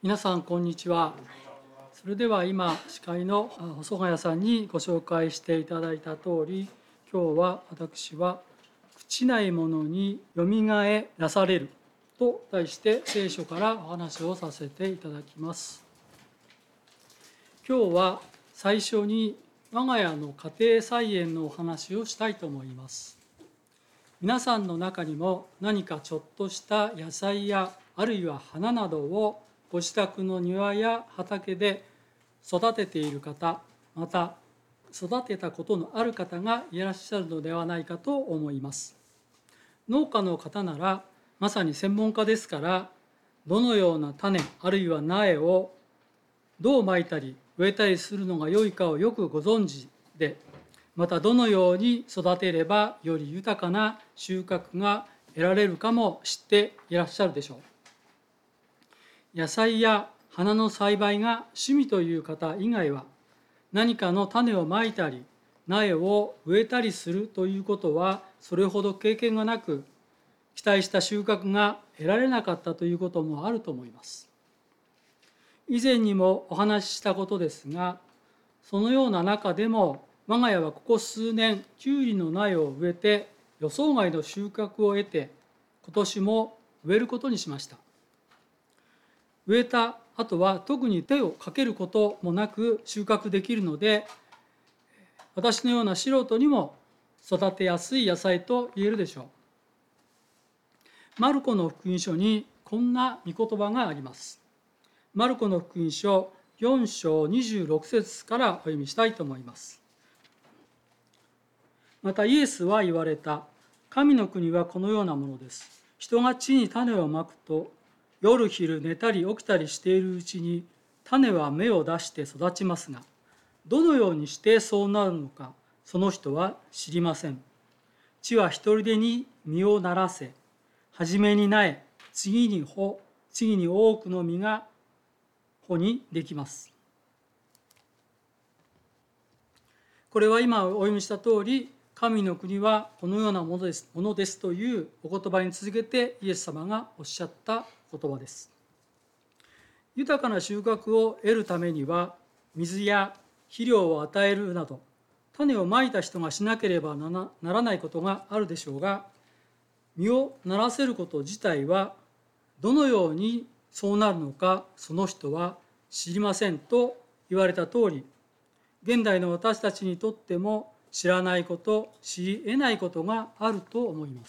皆さんこんにちは。それでは今司会の細谷さんにご紹介していただいた通り、今日は私は朽ちないものによみがえらされると題して聖書からお話をさせていただきます。今日は最初に我が家の家庭菜園のお話をしたいと思います。皆さんの中にも何かちょっとした野菜やあるいは花などをご自宅の庭や畑で育てている方、また育てたことのある方がいらっしゃるのではないかと思います。農家の方ならまさに専門家ですから、どのような種あるいは苗をどうまいたり植えたりするのが良いかをよくご存知で、またどのように育てればより豊かな収穫が得られるかも知っていらっしゃるでしょう。野菜や花の栽培が趣味という方以外は、何かの種をまいたり苗を植えたりするということはそれほど経験がなく、期待した収穫が得られなかったということもあると思います。以前にもお話ししたことですが、そのような中でも我が家はここ数年きゅうりの苗を植えて予想外の収穫を得て、今年も植えることにしました。植えた後は特に手をかけることもなく収穫できるので、私のような素人にも育てやすい野菜と言えるでしょう。マルコの福音書にこんな御言葉があります。マルコの福音書4章26節からお読みしたいと思います。またイエスは言われた。神の国はこのようなものです。人が地に種をまくと、夜昼寝たり起きたりしているうちに種は芽を出して育ちますが、どのようにしてそうなるのか、その人は知りません。地は一人でに実をならせ、はじめに苗、次に穂、次に多くの実が穂にできます。これは今お読みした通り、神の国はこのようなものですというお言葉に続けてイエス様がおっしゃった言葉です。豊かな収穫を得るためには、水や肥料を与えるなど、種をまいた人がしなければならないことがあるでしょうが、実をならせること自体は、どのようにそうなるのか、その人は知りませんと言われた通り、現代の私たちにとっても知らないこと、知り得ないことがあると思います。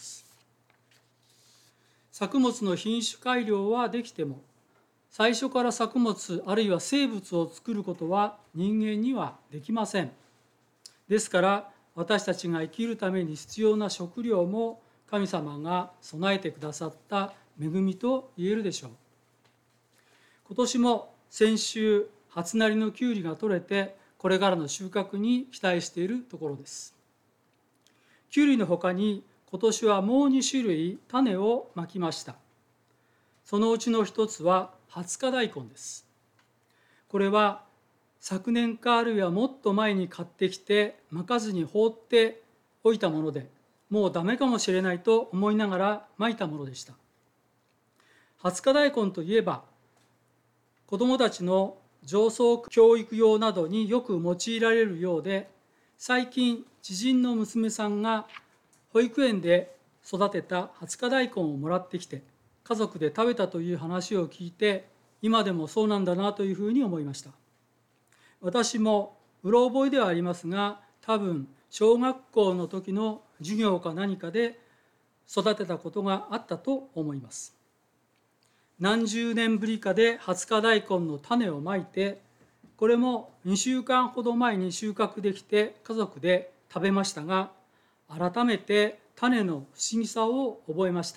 作物の品種改良はできても、最初から作物あるいは生物を作ることは人間にはできません。ですから私たちが生きるために必要な食料も神様が備えてくださった恵みと言えるでしょう。今年も先週初なりのきゅうりが取れて、これからの収穫に期待しているところです。きゅうりのほかに今年はもう2種類種をまきました。そのうちの一つは20日大根です。これは昨年かあるいはもっと前に買ってきてまかずに放っておいたもので、もうダメかもしれないと思いながらまいたものでした。20日大根といえば、子どもたちの上層教育用などによく用いられるようで、最近知人の娘さんが保育園で育てた20日大根をもらってきて家族で食べたという話を聞いて、今でもそうなんだなというふうに思いました。私もうろ覚えではありますが、多分小学校の時の授業か何かで育てたことがあったと思います。何十年ぶりかで20日大根の種をまいて、これも2週間ほど前に収穫できて家族で食べましたが、改めて種の不思議さを覚えました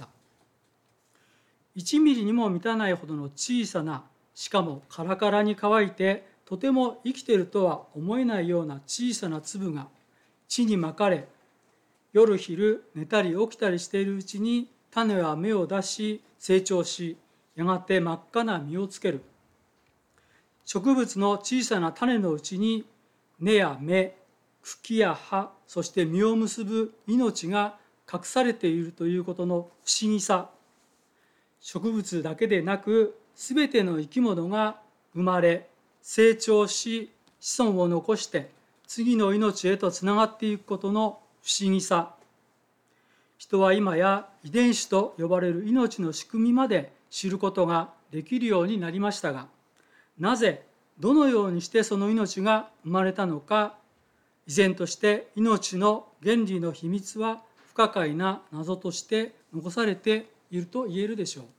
。1ミリにも満たないほどの小さな、しかもカラカラに乾いてとても生きているとは思えないような小さな粒が地にまかれ、夜昼寝たり起きたりしているうちに種は芽を出し成長し、やがて真っ赤な実をつける。植物の小さな種のうちに根や芽、茎や葉、そして実を結ぶ命が隠されているということの不思議さ。植物だけでなくすべての生き物が生まれ成長し子孫を残して次の命へとつながっていくことの不思議さ、人は今や遺伝子と呼ばれる命の仕組みまで知ることができるようになりましたが、なぜどのようにしてその命が生まれたのか、依然として命の原理の秘密は不可解な謎として残されていると言えるでしょう。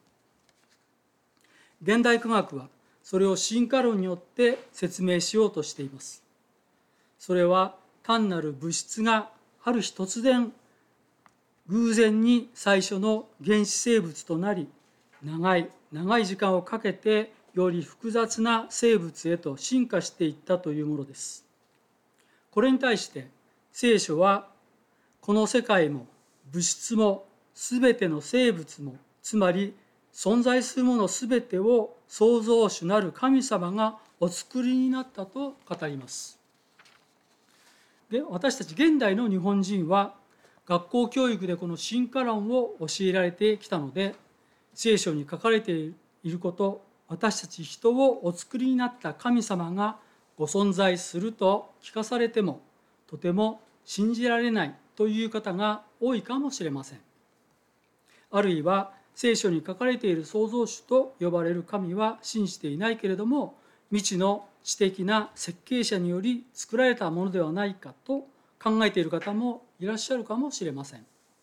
現代科学はそれを進化論によって説明しようとしています。それは単なる物質がある日突然偶然に最初の原始生物となり、長い時間をかけてより複雑な生物へと進化していったというものです。これに対して聖書は、この世界も物質もすべての生物も、つまり存在するものすべてを創造主なる神様がお作りになったと語ります。で、私たち現代の日本人は学校教育でこの進化論を教えられてきたので、聖書に書かれていること、私たち人をお作りになった神様がご存在すると聞かされても、とても信じられないという方が多いかもしれません。あるいは聖書に書かれている創造主と呼ばれる神は信じていないけれども、未知の知的な設計者により作られたものではないかと考えている方もいらっしゃるかもしれません。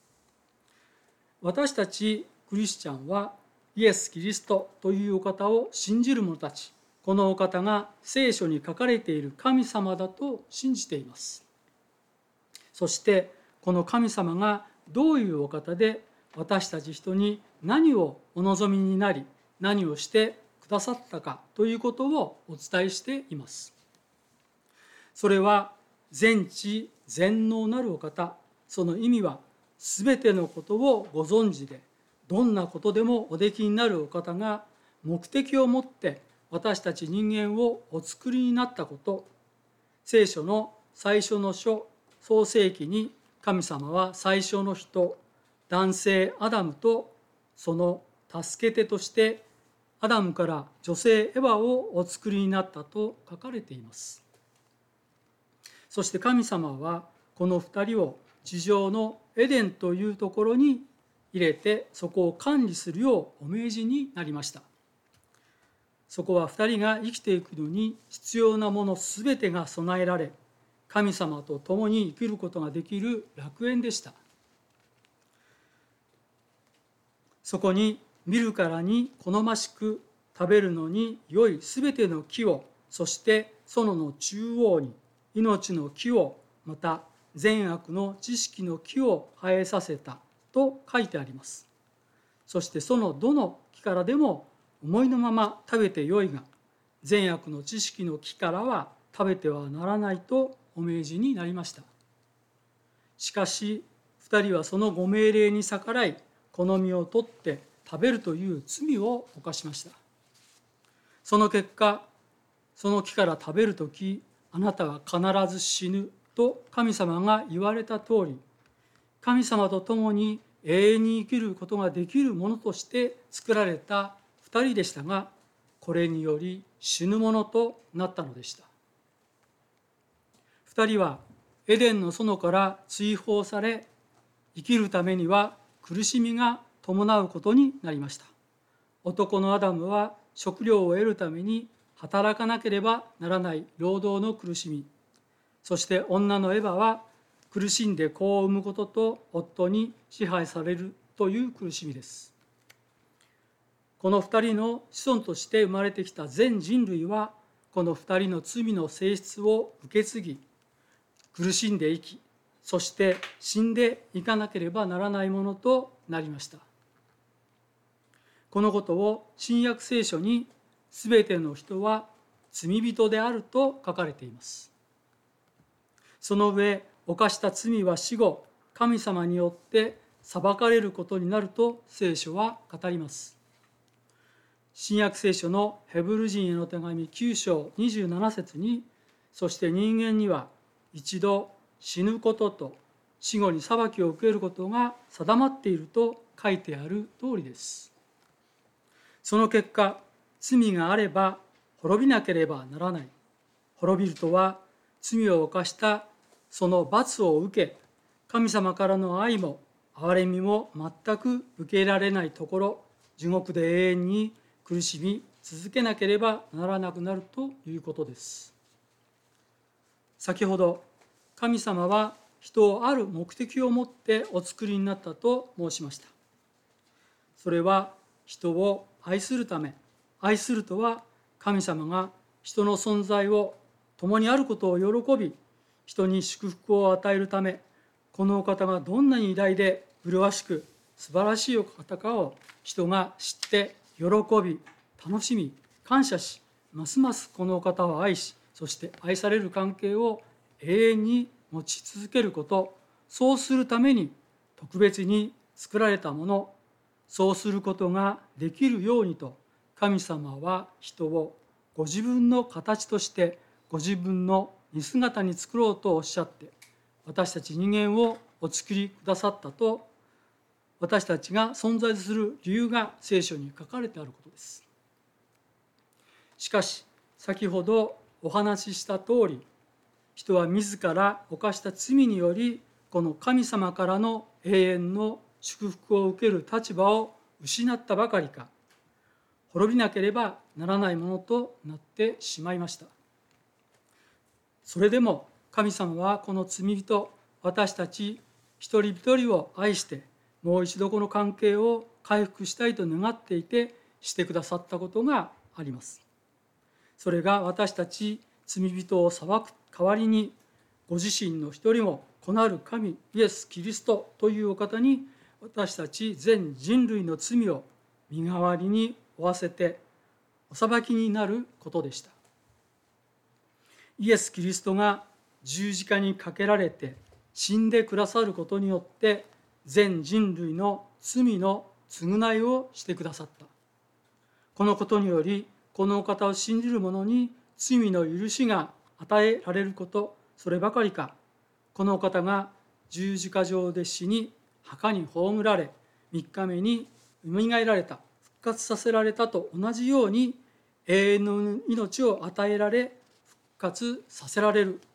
私たちクリスチャンはイエス・キリストというお方を信じる者たち、このお方が聖書に書かれている神様だと信じています。そしてこの神様がどういうお方で、私たち人に何をお望みになり、何をしてくださったかということをお伝えしています。それは全知全能なるお方、その意味はすべてのことをご存知で、どんなことでもおできになるお方が目的を持って私たち人間をお作りになったこと、聖書の最初の書創世記に、神様は最初の人、男性アダムとその助け手としてアダムから女性エヴァをお作りになったと書かれています。そして神様はこの2人を地上のエデンというところに入れて、そこを管理するようお命じになりました。そこは2人が生きていくのに必要なものすべてが備えられ、神様と共に生きることができる楽園でした。そこに見るからに好ましく、食べるのに良いすべての木を、そして園の中央に命の木を、また善悪の知識の木を生えさせたと書いてあります。そしてそのどの木からでも思いのまま食べてよいが、善悪の知識の木からは食べてはならないとお命じになりました。しかし2人はそのご命令に逆らい、この実を取って食べるという罪を犯しました。その結果、その木から食べるとき、あなたは必ず死ぬと神様が言われた通り、神様と共に永遠に生きることができるものとして作られた2人でしたが、これにより死ぬものとなったのでした。2人はエデンの園から追放され、生きるためには苦しみが伴うことになりました。男のアダムは食料を得るために働かなければならない労働の苦しみ、そして女のエヴァは苦しんで子を産むことと夫に支配されるという苦しみです。この2人の子孫として生まれてきた全人類は、この2人の罪の性質を受け継ぎ、苦しんで生き、そして死んでいかなければならないものとなりました。このことを新約聖書に、すべての人は罪人であると書かれています。その上、犯した罪は死後、神様によって裁かれることになると聖書は語ります。新約聖書のヘブル人への手紙9章27節に、そして人間には一度死ぬことと死後に裁きを受けることが定まっていると書いてある通りです。その結果、 罪があれば滅びなければならない。滅びるとは罪を犯したその罰を受け、神様からの愛も憐れみも全く受け入れられないところ、地獄で永遠に苦しみ続けなければならなくなるということです。先ほど、神様は人をある目的を持ってお作りになったと申しました。それは人を愛するため、愛するとは神様が人の存在を共にあることを喜び、人に祝福を与えるため、このお方がどんなに偉大で麗しく素晴らしいお方かを人が知って喜び、楽しみ、感謝し、ますますこのお方を愛し、そして愛される関係を永遠に持ち続けること、そうするために特別に作られたもの、そうすることができるようにと、神様は人をご自分の形としてご自分の似姿に作ろうとおっしゃって、私たち人間をお作りくださったと、私たちが存在する理由が聖書に書かれてあることです。しかし、先ほどお話しした通り、人は自ら犯した罪により、この神様からの永遠の祝福を受ける立場を失ったばかりか、滅びなければならないものとなってしまいました。それでも神様はこの罪人、私たち一人一人を愛して、もう一度この関係を回復したいと願っていて、してくださったことがあります。それが私たち罪人を裁く代わりに、ご自身の一人も子なる神イエス・キリストというお方に、私たち全人類の罪を身代わりに負わせてお裁きになることでした。イエス・キリストが十字架にかけられて死んでくださることによって、全人類の罪の償いをしてくださった。このことにより、このお方を信じる者に罪の許しが与えられること、そればかりか、このお方が十字架上で死に、墓に葬られ、3日目によみがえられた、復活させられたと同じように、永遠の命を与えられ、復活させられる。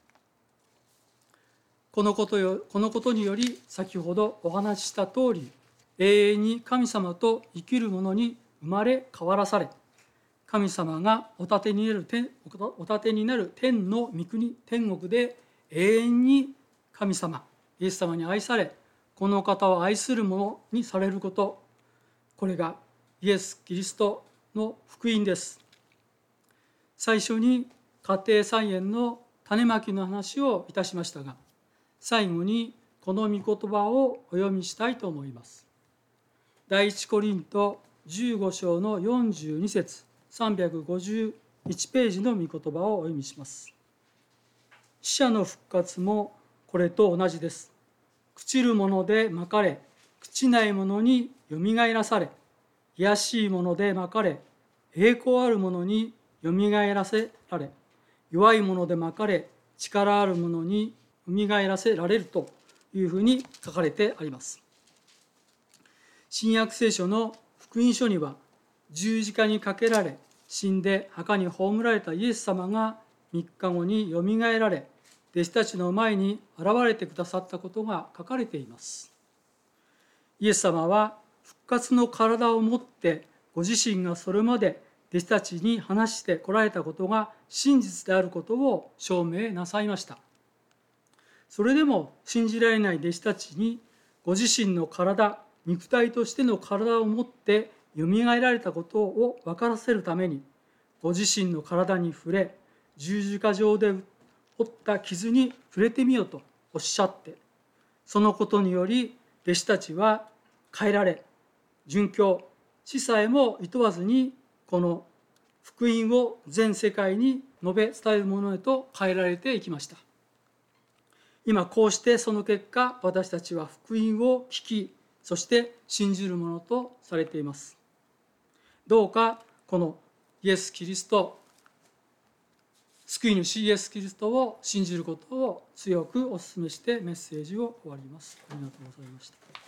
このことにより、先ほどお話しした通り、永遠に神様と生きる者に生まれ変わらされ、神様がお立てになる天の御国、天国で永遠に神様、イエス様に愛され、この方を愛する者にされること、これがイエス・キリストの福音です。最初に家庭菜園の種まきの話をいたしましたが、最後にこの御言葉をお読みしたいと思います。第一コリント15章の42節、351ページの御言葉をお読みします。死者の復活もこれと同じです。朽ちるものでまかれ、朽ちないものによみがえらされ、卑しいものでまかれ、栄光あるものによみがえらせられ、弱いものでまかれ、力あるものによみがえらせられるというふうに書かれてあります。新約聖書の福音書には、十字架にかけられ、死んで墓に葬られたイエス様が3日後によみがえられ、弟子たちの前に現れてくださったことが書かれています。イエス様は復活の体を持って、ご自身がそれまで弟子たちに話してこられたことが真実であることを証明なさいました。それでも信じられない弟子たちに、ご自身の体、肉体としての体を持ってよみがえられたことを分からせるために、ご自身の体に触れ、十字架上で負った傷に触れてみよとおっしゃって、そのことにより弟子たちは変えられ、殉教、死さえも厭わずに、この福音を全世界に述べ伝えるものへと変えられていきました。今こうしてその結果、私たちは福音を聞き、そして信じるものとされています。どうかこのイエス・キリスト、救い主イエス・キリストを信じることを強くお勧めしてメッセージを終わります。ありがとうございました。